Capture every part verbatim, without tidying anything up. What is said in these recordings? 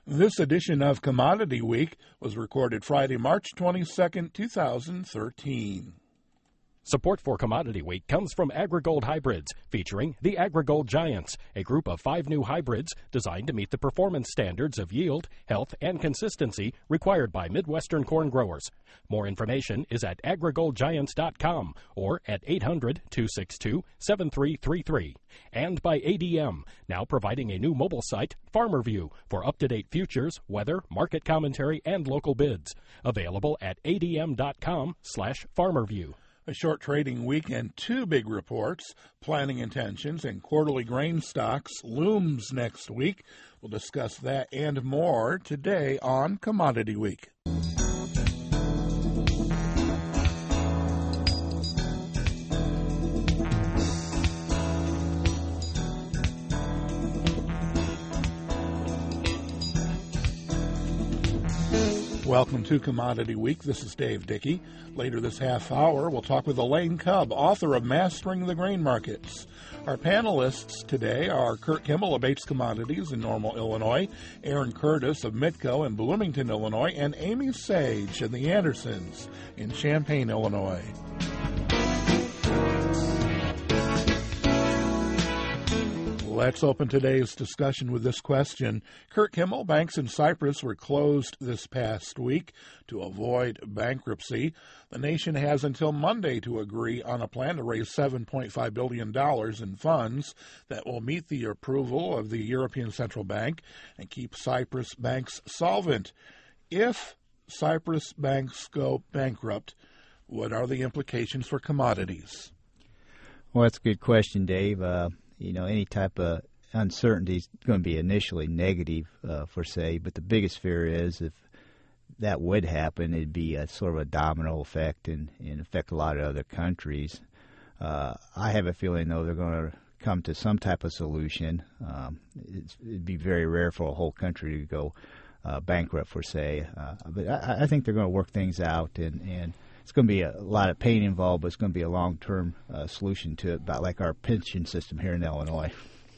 This edition of Commodity Week was recorded Friday, March twenty-second, two thousand thirteen. Support for Commodity Week comes from AgriGold Hybrids, featuring the AgriGold Giants, a group of five new hybrids designed to meet the performance standards of yield, health, and consistency required by Midwestern corn growers. More information is at agrigold giants dot com or at eight hundred, two six two, seven three three three. And by A D M, now providing a new mobile site, FarmerView, for up-to-date futures, weather, market commentary, and local bids. Available at A D M dot com slash FarmerView. A short trading week and two big reports, planning intentions and quarterly grain stocks, looms next week. We'll discuss that and more today on Commodity Week. Welcome to Commodity Week. This is Dave Dickey. Later this half hour, we'll talk with Elaine Cubb, author of Mastering the Grain Markets. Our panelists today are Kurt Kimmel of Bates Commodities in Normal, Illinois, Aaron Curtis of Mitco in Bloomington, Illinois, and Amy Sage of the Andersons in Champaign, Illinois. Let's open today's discussion with this question. Kurt Kimmel, banks in Cyprus were closed this past week to avoid bankruptcy. The nation has until Monday to agree on a plan to raise seven point five billion dollars in funds that will meet the approval of the European Central Bank and keep Cyprus banks solvent. If Cyprus banks go bankrupt, what are the implications for commodities? Well, that's a good question, Dave. Uh, You know, any type of uncertainty is going to be initially negative uh, for say, but the biggest fear is if that would happen, it'd be a sort of a domino effect and, and affect a lot of other countries. Uh, I have a feeling, though, they're going to come to some type of solution. Um, it's, it'd be very rare for a whole country to go uh, bankrupt, for say. Uh, but I, I think they're going to work things out, and, and it's going to be a lot of pain involved, but it's going to be a long-term uh, solution to it, about like our pension system here in Illinois.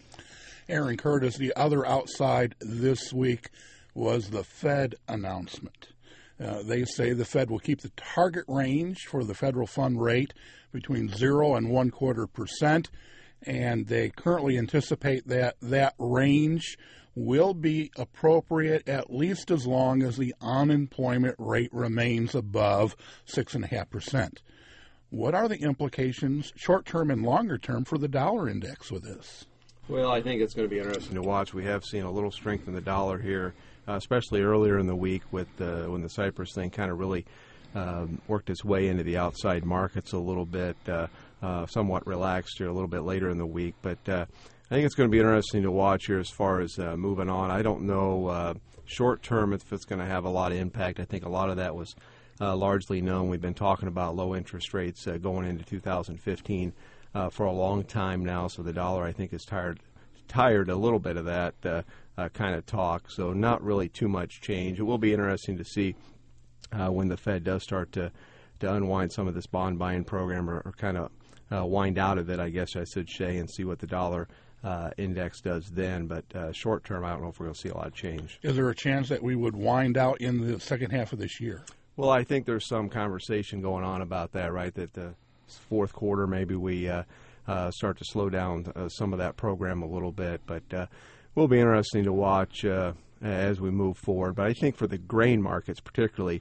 Aaron Curtis, the other outside this week was the Fed announcement. Uh, they say the Fed will keep the target range for the federal fund rate between zero and one quarter percent, and they currently anticipate that that range will be appropriate at least as long as the unemployment rate remains above six point five percent. What are the implications, short-term and longer-term, for the dollar index with this? Well, I think it's going to be interesting to watch. We have seen a little strength in the dollar here, uh, especially earlier in the week with uh, when the Cyprus thing kind of really um, worked its way into the outside markets a little bit, uh, uh, somewhat relaxed here a little bit later in the week. But uh, I think it's going to be interesting to watch here as far as uh, moving on. I don't know uh, short term if it's going to have a lot of impact. I think a lot of that was uh, largely known. We've been talking about low interest rates uh, going into two thousand fifteen uh, for a long time now, so the dollar, I think, is tired tired a little bit of that uh, uh, kind of talk, so not really too much change. It will be interesting to see uh, when the Fed does start to, to unwind some of this bond buying program or, or kind of uh, wind out of it, I guess I should say, and see what the dollar Uh, index does then, but uh, short term, I don't know if we're going to see a lot of change. Is there a chance that we would wind out in the second half of this year? Well, I think there's some conversation going on about that, right, that the fourth quarter maybe we uh, uh, start to slow down uh, some of that program a little bit, but uh, will be interesting to watch uh, as we move forward. But I think for the grain markets particularly,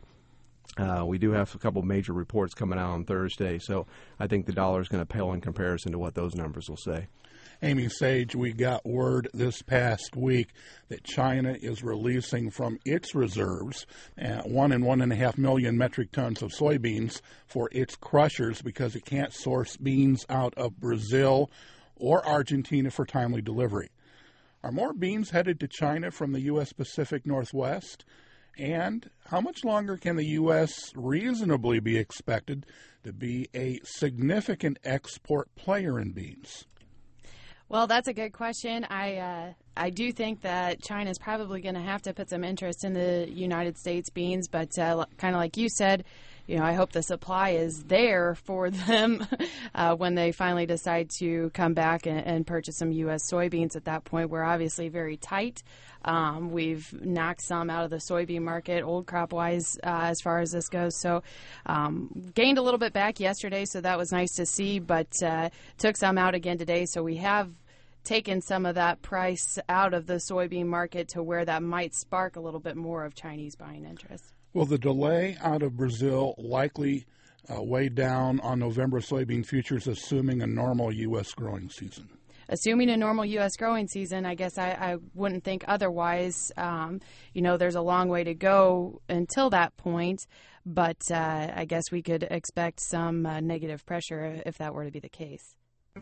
Uh, we do have a couple major reports coming out on Thursday, so I think the dollar is going to pale in comparison to what those numbers will say. Amy Sage, we got word this past week that China is releasing from its reserves uh, one and one and a half million metric tons of soybeans for its crushers because it can't source beans out of Brazil or Argentina for timely delivery. Are more beans headed to China from the U S Pacific Northwest? And how much longer can the U S reasonably be expected to be a significant export player in beans? Well, that's a good question. I uh, I do think that China is probably going to have to put some interest in the United States beans, but uh, kind of like you said, you know, I hope the supply is there for them uh, when they finally decide to come back and, and purchase some U S soybeans. At that point, we're obviously very tight. Um, we've knocked some out of the soybean market, old crop-wise, uh, as far as this goes. So um, gained a little bit back yesterday, so that was nice to see, but uh, took some out again today. So we have taken some of that price out of the soybean market to where that might spark a little bit more of Chinese buying interest. Will the delay out of Brazil likely uh, weigh down on November soybean futures, assuming a normal U S growing season? Assuming a normal U S growing season, I guess I, I wouldn't think otherwise. Um, you know, there's a long way to go until that point, but uh, I guess we could expect some uh, negative pressure if that were to be the case.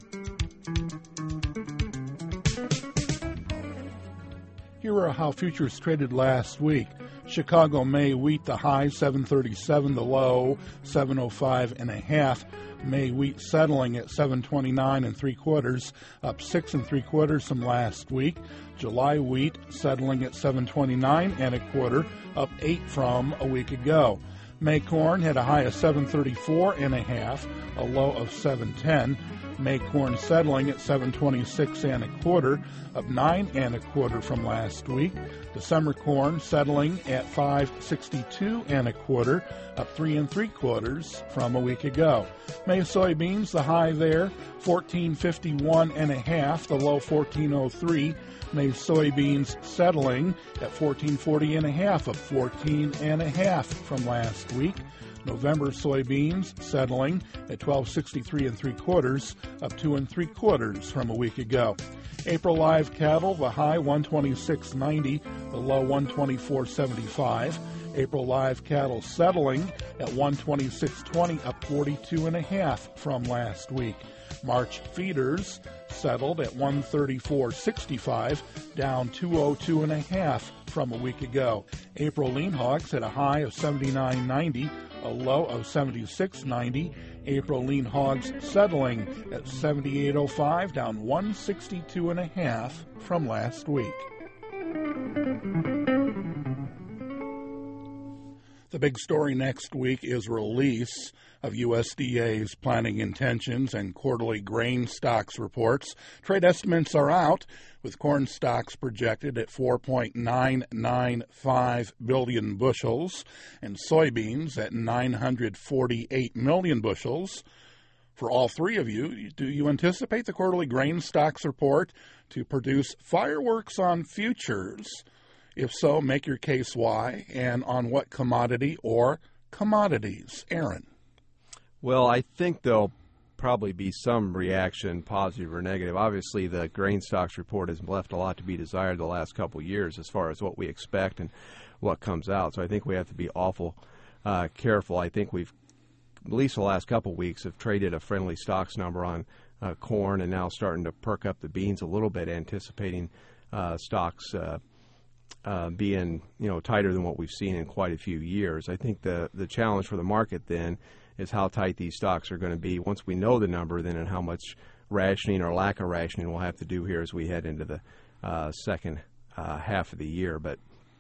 Here are how futures traded last week. Chicago May wheat, the high seven thirty-seven, the low seven oh five and a half. May wheat settling at seven twenty-nine and three quarters, up six and three quarters from last week. July wheat settling at seven twenty-nine and a quarter, up eight from a week ago. May corn had a high of seven thirty-four and a half, a low of seven ten. May corn settling at seven twenty-six and a quarter, up nine and a quarter from last week. December corn settling at five sixty-two and a quarter, up three and three quarters from a week ago. May soybeans, the high there, fourteen fifty-one and a half, the low fourteen oh three. May soybeans settling at fourteen forty and a half, up fourteen and a half from last week. November soybeans settling at twelve sixty-three and three quarters, up two and three quarters from a week ago. April live cattle, the high one twenty-six ninety, the low one twenty-four seventy-five. April live cattle settling at one twenty-six twenty, up forty-two and a half from last week. March feeders settled at one thirty-four sixty-five, down two oh two and a half from a week ago. April lean hogs had a high of seventy-nine ninety, a low of seventy-six ninety. April lean hogs settling at seventy-eight oh five, down one sixty-two and a half from last week. The big story next week is release of U S D A's planning intentions and quarterly grain stocks reports. Trade estimates are out, with corn stocks projected at four point nine nine five billion bushels and soybeans at nine hundred forty-eight million bushels. For all three of you, do you anticipate the quarterly grain stocks report to produce fireworks on futures? If so, make your case why and on what commodity or commodities. Aaron. Well, I think there'll probably be some reaction, positive or negative. Obviously, the grain stocks report has left a lot to be desired the last couple of years as far as what we expect and what comes out. So I think we have to be awful uh, careful. I think we've, at least the last couple of weeks, have traded a friendly stocks number on uh, corn and now starting to perk up the beans a little bit, anticipating uh, stocks uh, uh, being, you know, tighter than what we've seen in quite a few years. I think the the challenge for the market then is how tight these stocks are going to be once we know the number, then, and how much rationing or lack of rationing we'll have to do here as we head into the uh, second uh, half of the year. But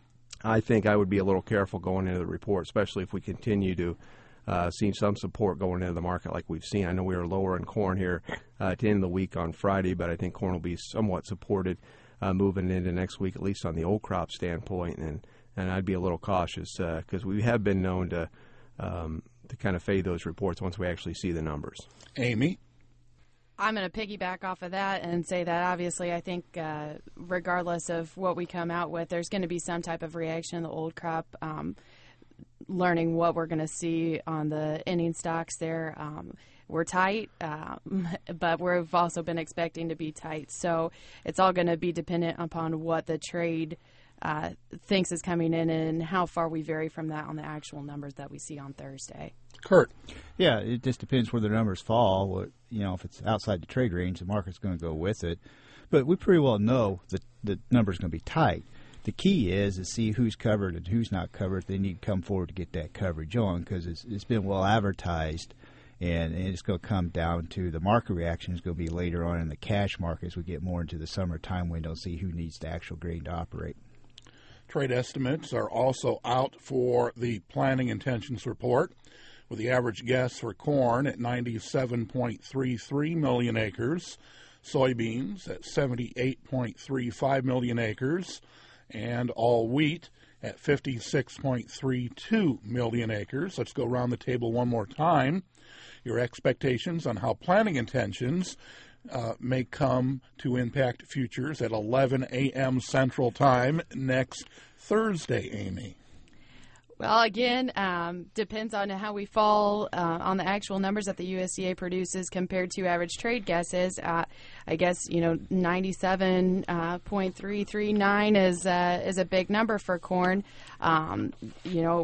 I think I would be a little careful going into the report, especially if we continue to uh, see some support going into the market like we've seen. I know we were lower in corn here uh, at the end of the week on Friday, but I think corn will be somewhat supported uh, moving into next week, at least on the old crop standpoint. And, and I'd be a little cautious because uh, we have been known to um, to kind of fade those reports once we actually see the numbers. Amy? I'm going to piggyback off of that and say that obviously I think uh, regardless of what we come out with, there's going to be some type of reaction in the old crop, um, learning what we're going to see on the ending stocks there. Um, we're tight, uh, but we've also been expecting to be tight. So it's all going to be dependent upon what the trade uh, thinks is coming in and how far we vary from that on the actual numbers that we see on Thursday. Kurt. Yeah, it just depends where the numbers fall. What, you know, if it's outside the trade range, the market's going to go with it. But we pretty well know that the number's going to be tight. The key is to see who's covered and who's not covered. They need to come forward to get that coverage on because it's, it's been well advertised, and, and it's going to come down to the market reaction is going to be later on in the cash market as we get more into the summer time window, see who needs the actual grain to operate. Trade estimates are also out for the planning intentions report. with the average guess for corn at ninety-seven point three three million acres, soybeans at seventy-eight point three five million acres, and all wheat at fifty-six point three two million acres. Let's go around the table one more time. Your expectations on how planting intentions uh, may come to impact futures at eleven a.m. Central Time next Thursday, Amy. Well, again, um, depends on how we fall uh, on the actual numbers that the U S D A produces compared to average trade guesses. Uh, I guess, you know, ninety-seven point three three nine is, uh, is a big number for corn. Um, you know,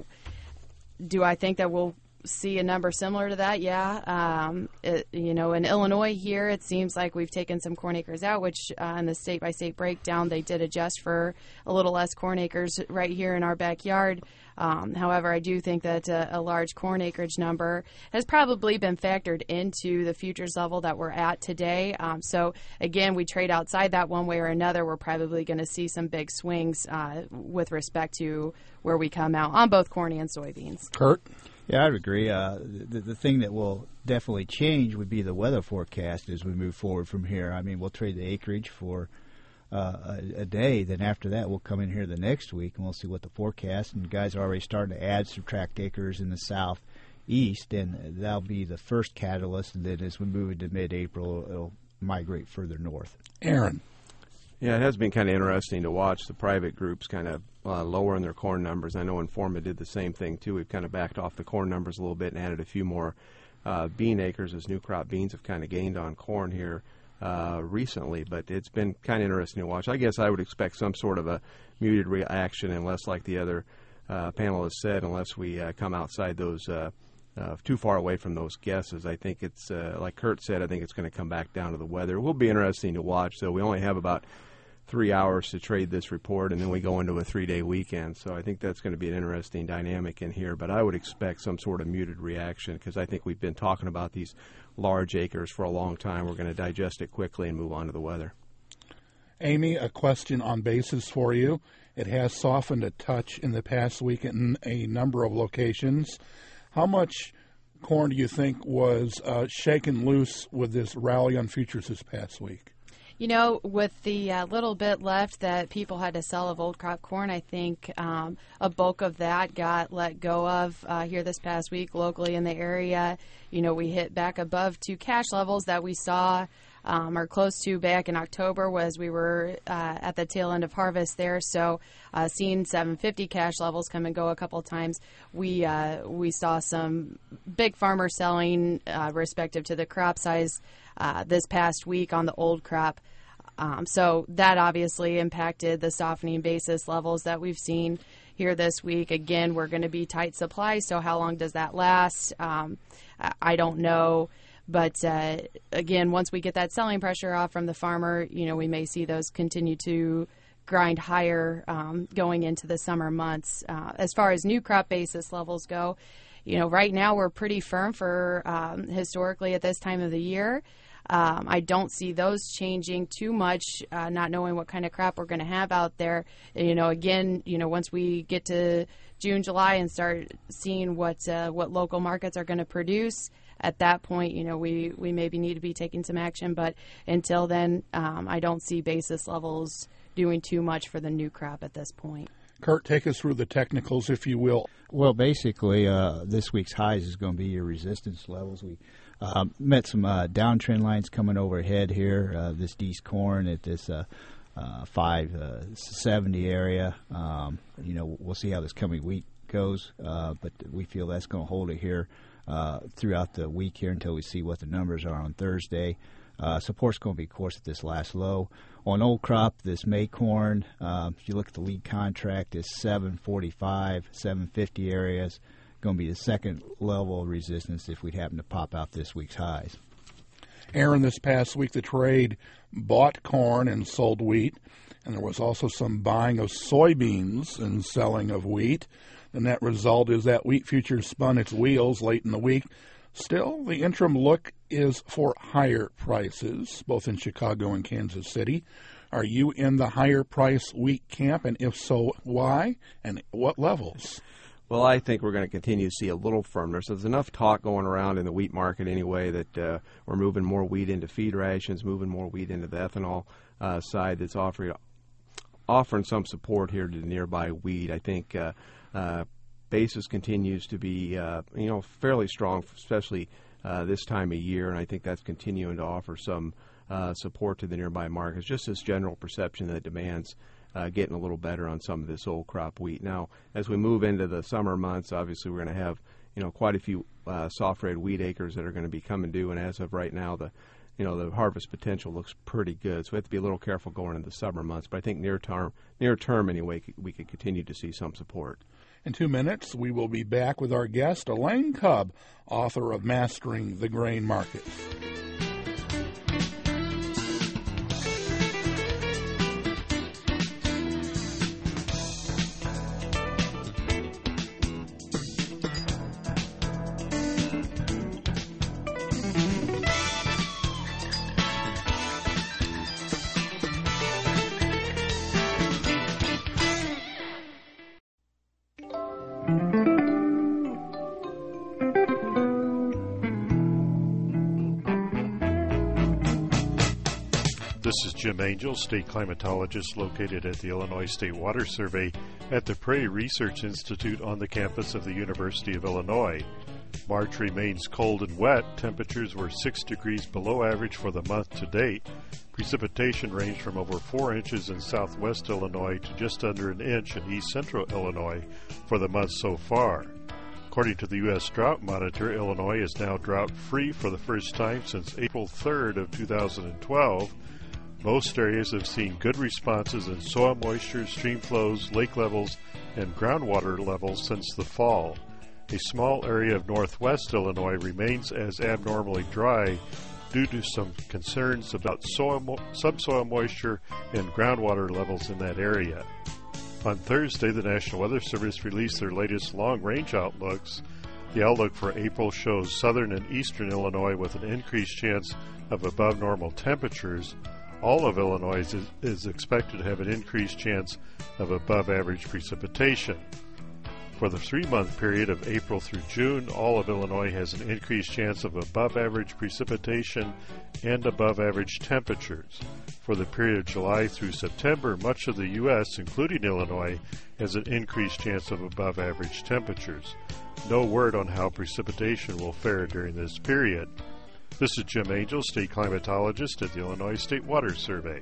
do I think that we'll see a number similar to that? Yeah. Um, it, you know, in Illinois here, it seems like we've taken some corn acres out, which uh, in the state-by-state breakdown, they did adjust for a little less corn acres right here in our backyard. Um, however, I do think that uh, a large corn acreage number has probably been factored into the futures level that we're at today. Um, so, again, we trade outside that one way or another. We're probably going to see some big swings uh, with respect to where we come out on both corn and soybeans. Kurt? Yeah, I'd agree. Uh, the, the thing that will definitely change would be the weather forecast as we move forward from here. I mean, we'll trade the acreage for Uh, a, a day. Then after that, we'll come in here the next week and we'll see what the forecast. And guys are already starting to add, subtract acres in the southeast, and that'll be the first catalyst. And then as we move into mid-April, it'll migrate further north. Aaron. Yeah, it has been kind of interesting to watch the private groups kind of uh, lowering their corn numbers. I know Informa did the same thing too. We've kind of backed off the corn numbers a little bit and added a few more uh, bean acres as new crop beans have kind of gained on corn here Uh, recently, but it's been kind of interesting to watch. I guess I would expect some sort of a muted reaction, unless, like the other uh, panelists said, unless we uh, come outside those, uh, uh, too far away from those guesses. I think it's, uh, like Kurt said, I think it's going to come back down to the weather. It will be interesting to watch, though. We only have about three hours to trade this report, and then we go into a three-day weekend. So I think that's going to be an interesting dynamic in here. But I would expect some sort of muted reaction, because I think we've been talking about these large acres for a long time. We're going to digest it quickly and move on to the weather. Amy, a question on basis for you. It has softened a touch in the past week in a number of locations. How much corn do you think was uh, shaken loose with this rally on futures this past week? You know, with the uh, little bit left that people had to sell of old crop corn, I think um, a bulk of that got let go of uh, here this past week locally in the area. You know, we hit back above two cash levels that we saw um, or close to back in October as we were uh, at the tail end of harvest there. So uh, seeing seven fifty cash levels come and go a couple of times, we, uh, we saw some big farmers selling uh, respective to the crop size Uh, this past week on the old crop. Um, so that obviously impacted the softening basis levels that we've seen here this week. Again, we're going to be tight supply, so how long does that last? Um, I don't know. But uh, again, once we get that selling pressure off from the farmer, you know, we may see those continue to grind higher um, going into the summer months. Uh, as far as new crop basis levels go, you know, right now we're pretty firm for um, historically at this time of the year. Um, I don't see those changing too much, uh, not knowing what kind of crop we're going to have out there. You know, again, you know, once we get to June, July and start seeing what uh, what local markets are going to produce, at that point, you know, we, we maybe need to be taking some action. But until then, um, I don't see basis levels doing too much for the new crop at this point. Kurt, take us through the technicals, if you will. Well, basically, uh, this week's highs is going to be your resistance levels. We uh, met some uh, downtrend lines coming overhead here. Uh, this East corn at this uh, uh, five seventy area. Um, you know, we'll see how this coming week goes, uh, but we feel that's going to hold it here uh, throughout the week here until we see what the numbers are on Thursday. Uh, support's going to be, of course, at this last low. On old crop, this May corn, uh, if you look at the lead contract, is seven forty-five, seven fifty areas. Going to be the second level of resistance if we happen to pop out this week's highs. Aaron, this past week the trade bought corn and sold wheat, and there was also some buying of soybeans and selling of wheat. The net result is that wheat futures spun its wheels late in the week. Still, the interim look is for higher prices, both in Chicago and Kansas City. Are you in the higher price wheat camp, and if so, why, and what levels? Well, I think we're going to continue to see a little firmness. There's enough talk going around in the wheat market anyway that uh, we're moving more wheat into feed rations, moving more wheat into the ethanol uh, side that's offering offering some support here to the nearby wheat. I think uh, uh, basis continues to be uh, you know fairly strong, especially uh, this time of year, and I think that's continuing to offer some uh, support to the nearby markets. Just this general perception that demand's uh, getting a little better on some of this old crop wheat. Now, as we move into the summer months, obviously we're going to have you know quite a few uh, soft red wheat acres that are going to be coming due, and as of right now, the you know, the harvest potential looks pretty good. So we have to be a little careful going into the summer months. But I think near term, near term anyway, we could continue to see some support. In two minutes, we will be back with our guest, Elaine Cubb, author of Mastering the Grain Markets. This is Jim Angel, state climatologist located at the Illinois State Water Survey at the Prairie Research Institute on the campus of the University of Illinois. March remains cold and wet. Temperatures were six degrees below average for the month to date. Precipitation ranged from over four inches in southwest Illinois to just under an inch in east central Illinois for the month so far. According to the U S Drought Monitor, Illinois is now drought-free for the first time since April third of two thousand twelve. Most areas have seen good responses in soil moisture, stream flows, lake levels, and groundwater levels since the fall. A small area of northwest Illinois remains as abnormally dry due to some concerns about soil mo- subsoil moisture and groundwater levels in that area. On Thursday, the National Weather Service released their latest long-range outlooks. The outlook for April shows southern and eastern Illinois with an increased chance of above-normal temperatures. All of Illinois is, is expected to have an increased chance of above-average precipitation. For the three-month period of April through June, all of Illinois has an increased chance of above-average precipitation and above-average temperatures. For the period of July through September, much of the U S, including Illinois, has an increased chance of above-average temperatures. No word on how precipitation will fare during this period. This is Jim Angel, state climatologist at the Illinois State Water Survey.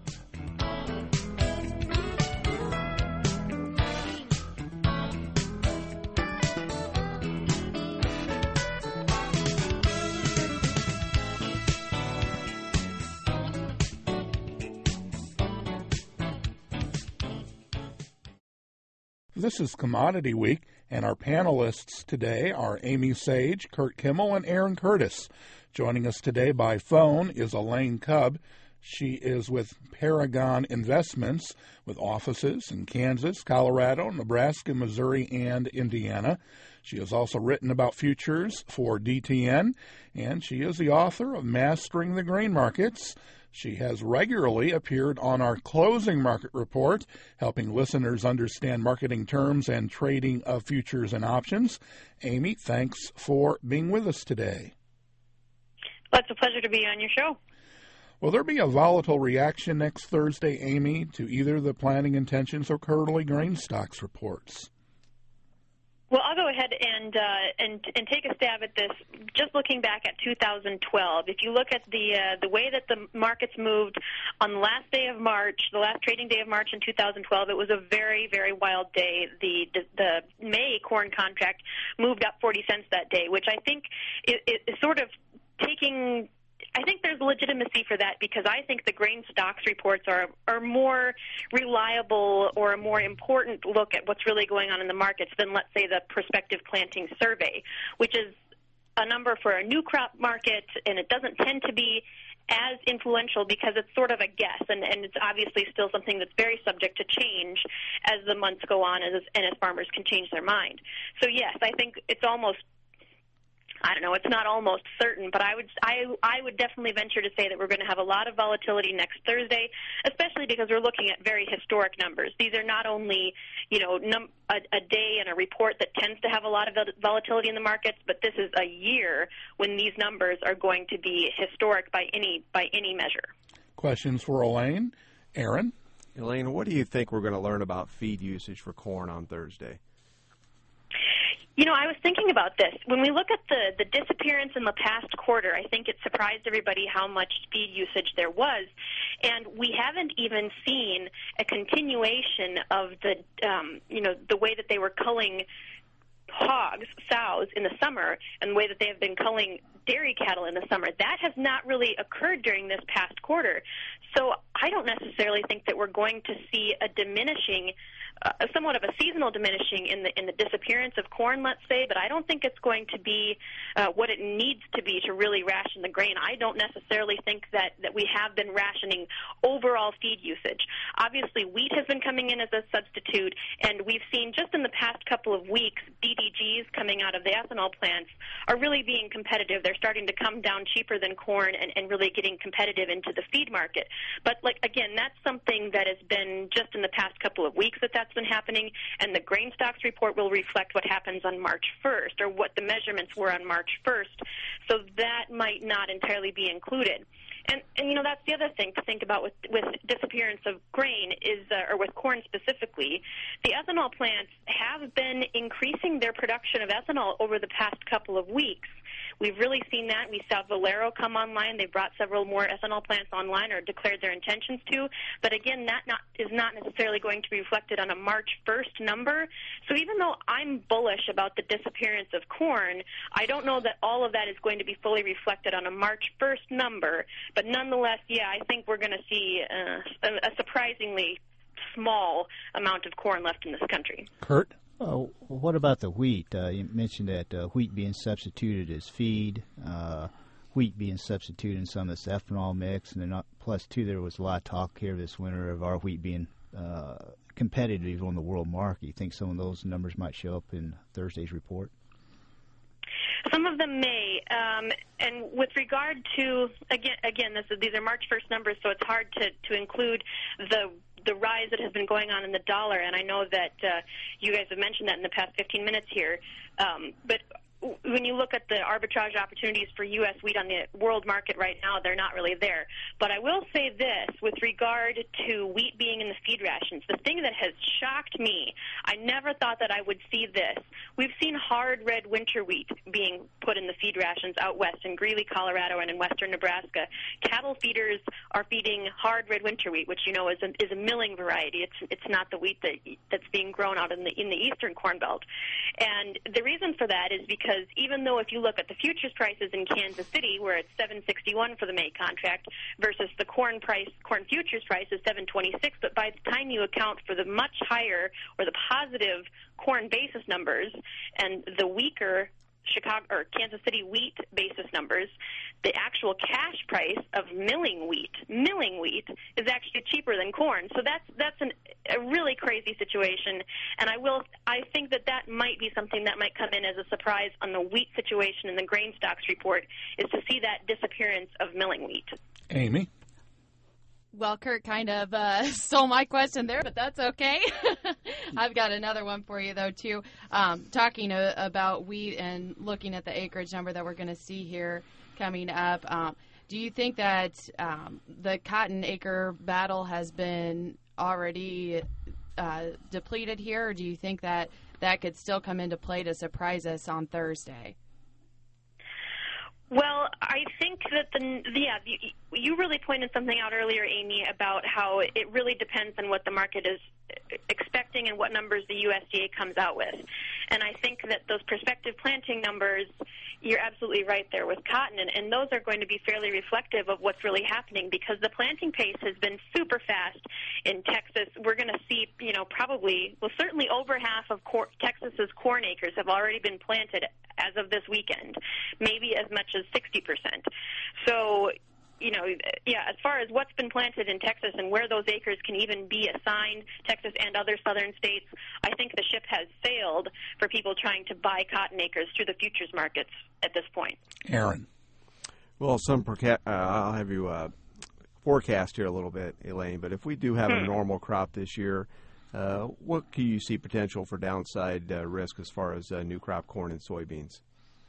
This is Commodity Week, and our panelists today are Amy Sage, Kurt Kimmel, and Aaron Curtis. Joining us today by phone is Elaine Cubb. She is with Paragon Investments, with offices in Kansas, Colorado, Nebraska, Missouri, and Indiana. She has also written about futures for D T N, and she is the author of Mastering the Grain Markets. She has regularly appeared on our Closing Market Report, helping listeners understand marketing terms and trading of futures and options. Amy, thanks for being with us today. Well, it's a pleasure to be on your show. Will there be a volatile reaction next Thursday, Amy, to either the planning intentions or quarterly grain stocks reports? Well, I'll go ahead and uh, and and take a stab at this. Just looking back at two thousand twelve, if you look at the uh, the way that the markets moved on the last day of March, the last trading day of March in two thousand twelve, it was a very, very wild day. The the, the May corn contract moved up forty cents that day, which I think is, is sort of taking. I think there's legitimacy for that because I think the grain stocks reports are are more reliable or a more important look at what's really going on in the markets than, let's say, the prospective planting survey, which is a number for a new crop market, and it doesn't tend to be as influential because it's sort of a guess, and, and it's obviously still something that's very subject to change as the months go on and as, and as farmers can change their mind. So, yes, I think it's almost I don't know, it's not almost certain, but I would I I would definitely venture to say that we're going to have a lot of volatility next Thursday, especially because we're looking at very historic numbers. These are not only, you know, num- a, a day and a report that a lot of volatility in the markets, but this is a year when these numbers are going to be historic by any by any measure. Questions for Elaine? Aaron? Elaine, what do you think we're going to learn about feed usage for corn on Thursday? You know, I was thinking about this. When we look at the, the disappearance in the past quarter, I think it surprised everybody how much feed usage there was. And we haven't even seen a continuation of the, um, you know, the way that they were culling hogs, sows in the summer, and the way that they have been culling dairy cattle in the summer. That has not really occurred during this past quarter. So I don't necessarily think that we're going to see a diminishing Uh, somewhat of a seasonal diminishing in the in the disappearance of corn, let's say, but I don't think it's going to be uh, what it needs to be to really ration the grain. I don't necessarily think that, that we have been rationing overall feed usage. Obviously, wheat has been coming in as a substitute, and we've seen just in the past couple of weeks, D D Gs coming out of the ethanol plants are really being competitive. They're starting to come down cheaper than corn and, and really getting competitive into the feed market. But, like again, that's something that has been just in the past couple of weeks that that's been happening, and the grain stocks report will reflect what happens on March first, or what the measurements were on March first. So that might not entirely be included. And, and you know, that's the other thing to think about with, with disappearance of grain is, uh, or with corn specifically, the ethanol plants have been increasing their production of ethanol over the past couple of weeks. We've really seen that. We saw Valero come online. They brought several more ethanol plants online or declared their intentions to. But again, that not, is not necessarily going to be reflected on a March first number. So even though I'm bullish about the disappearance of corn, I don't know that all of that is going to be fully reflected on a March first number. But nonetheless, yeah, I think we're going to see uh, a, a surprisingly small amount of corn left in this country. Kurt? Oh, what about the wheat? Uh, you mentioned that uh, wheat being substituted as feed, uh, wheat being substituted in some of this ethanol mix, and then uh, plus, too, there was a lot of talk here this winter of our wheat being uh, competitive on the world market. You think some of those numbers might show up in Thursday's report? Some of them may, um, and with regard to, again, again this is, these are March first numbers, so it's hard to, to include the the rise that has been going on in the dollar, and I know that uh, you guys have mentioned that in the past fifteen minutes here, um, but when you look at the arbitrage opportunities for U S wheat on the world market right now, they're not really there. But I will say this, with regard to wheat being in the feed rations, the thing that has shocked me, I never thought that I would see this. We've seen hard red winter wheat being put in the feed rations out west in Greeley, Colorado, and in western Nebraska. Cattle feeders are feeding hard red winter wheat, which you know is a, is a milling variety. It's it's not the wheat that that's being grown out in the in the eastern corn belt. And the reason for that is because Because even though if you look at the futures prices in Kansas City, where it's seven sixty-one for the May contract versus the corn price, corn futures price is seven twenty-six, but by the time you account for the much higher or the positive corn basis numbers and the weaker Chicago or Kansas City wheat basis numbers, the actual cash price of milling wheat, milling wheat is actually cheaper than corn. So that's that's an, a really crazy situation, and I will I think that that might be something that might come in as a surprise on the wheat situation in the grain stocks report, is to see that disappearance of milling wheat. Amy? Well, Kurt kind of uh, stole my question there, but that's okay. I've got another one for you, though, too. Um, talking uh, about wheat and looking at the acreage number that we're going to see here coming up, um, do you think that um, the cotton acre battle has been already uh, depleted here, or do you think that that could still come into play to surprise us on Thursday? Well, I think that the yeah you, you really pointed something out earlier, Amy, about how it really depends on what the market is expecting and what numbers the U S D A comes out with. And I think that those prospective planting numbers, you're absolutely right there with cotton, and, and those are going to be fairly reflective of what's really happening, because the planting pace has been super fast in Texas. We're going to see, you know, probably, well, certainly over half of cor- Texas's corn acres have already been planted as of this weekend, maybe as much as sixty percent. So, you know, yeah, as far as what's been planted in Texas and where those acres can even be assigned, Texas and other southern states, I think the ship has sailed for people trying to buy cotton acres through the futures markets at this point. Aaron. Well, some perca- uh, I'll have you uh, forecast here a little bit, Elaine, but if we do have hmm. a normal crop this year, Uh, what can you see potential for downside uh, risk as far as uh, new crop corn and soybeans?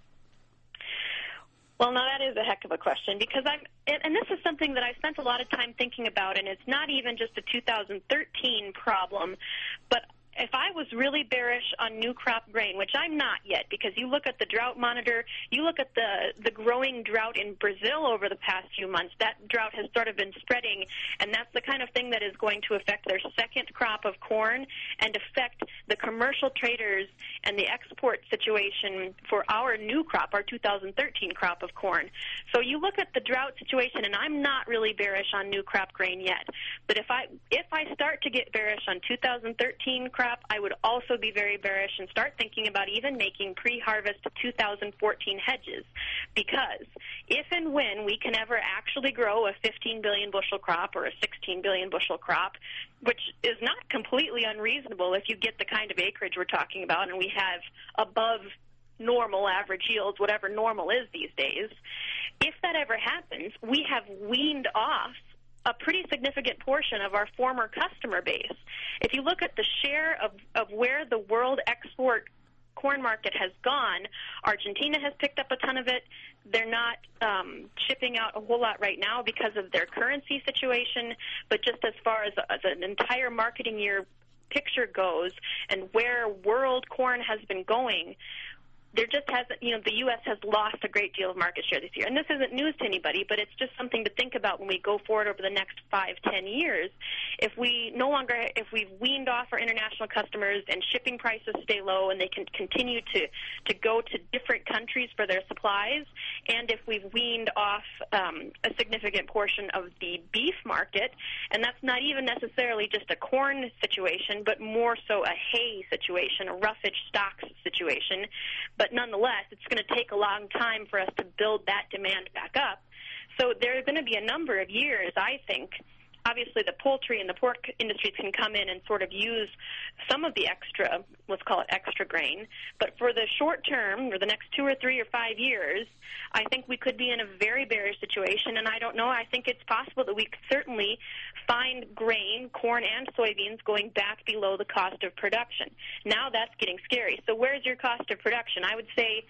Well, now that is a heck of a question, because I'm, and this is something that I spent a lot of time thinking about, and it's not even just a two thousand thirteen problem, but if I was really bearish on new crop grain, which I'm not yet, because you look at the drought monitor, you look at the, the growing drought in Brazil over the past few months, that drought has sort of been spreading, and that's the kind of thing that is going to affect their second crop of corn and affect the commercial traders and the export situation for our new crop, our two thousand thirteen crop of corn. So you look at the drought situation, and I'm not really bearish on new crop grain yet. But if I if I start to get bearish on two thousand thirteen crop, I would also be very bearish and start thinking about even making pre-harvest two thousand fourteen hedges, because if and when we can ever actually grow a fifteen billion bushel crop or a sixteen billion bushel crop, which is not completely unreasonable if you get the kind of acreage we're talking about, and we have above normal average yields, whatever normal is these days, if that ever happens, we have weaned off a pretty significant portion of our former customer base. If you look at the share of, of where the world export corn market has gone, Argentina has picked up a ton of it. They're not um, shipping out a whole lot right now because of their currency situation, but just as far as, as an entire marketing year picture goes and where world corn has been going, there just hasn't, you know, the U S has lost a great deal of market share this year. And this isn't news to anybody, but it's just something to think about when we go forward over the next five, ten years. If we no longer, if we've weaned off our international customers and shipping prices stay low and they can continue to, to go to different countries for their supplies, and if we've weaned off um, a significant portion of the beef market, and that's not even necessarily just a corn situation, but more so a hay situation, a roughage stocks situation. But nonetheless, it's going to take a long time for us to build that demand back up. So there are going to be a number of years, I think. Obviously, the poultry and the pork industries can come in and sort of use some of the extra, let's call it extra grain. But for the short term, or the next two or three or five years, I think we could be in a very bearish situation. And I don't know, I think it's possible that we could certainly find grain, corn and soybeans, going back below the cost of production. Now that's getting scary. So where's your cost of production? I would say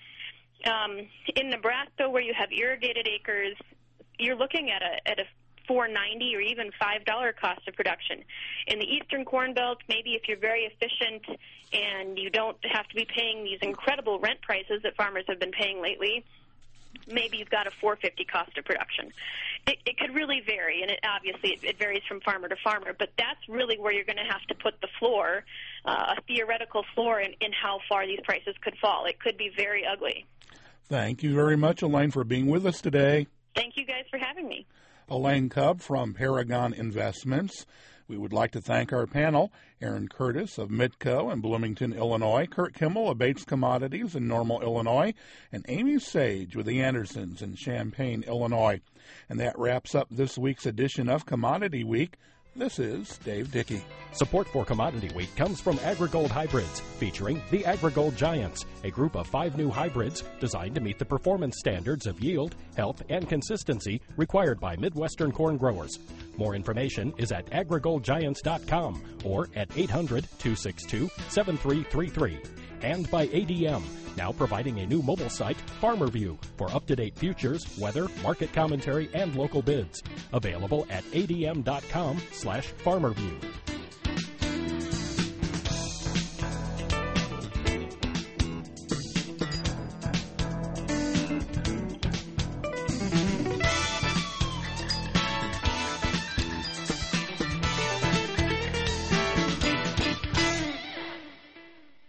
um, in Nebraska, where you have irrigated acres, you're looking at a at a four ninety or even five dollar cost of production. In the eastern corn belt, maybe if you're very efficient and you don't have to be paying these incredible rent prices that farmers have been paying lately, maybe you've got a four fifty cost of production. It, it could really vary, and it, obviously it, it varies from farmer to farmer, but that's really where you're going to have to put the floor, uh, a theoretical floor in, in how far these prices could fall. It could be very ugly. Thank you very much, Elaine, for being with us today. Thank you guys for having me. Elaine Cub from Paragon Investments. We would like to thank our panel, Aaron Curtis of Midco in Bloomington, Illinois, Kurt Kimmel of Bates Commodities in Normal, Illinois, and Amy Sage with the Andersons in Champaign, Illinois. And that wraps up this week's edition of Commodity Week. This is Dave Dickey. Support for Commodity Week comes from AgriGold Hybrids, featuring the AgriGold Giants, a group of five new hybrids designed to meet the performance standards of yield, health, and consistency required by Midwestern corn growers. More information is at agri gold giants dot com or at eight hundred, two six two, seven three three three. And by A D M, now providing a new mobile site, FarmerView, for up-to-date futures, weather, market commentary, and local bids. Available at A D M dot com slash FarmerView.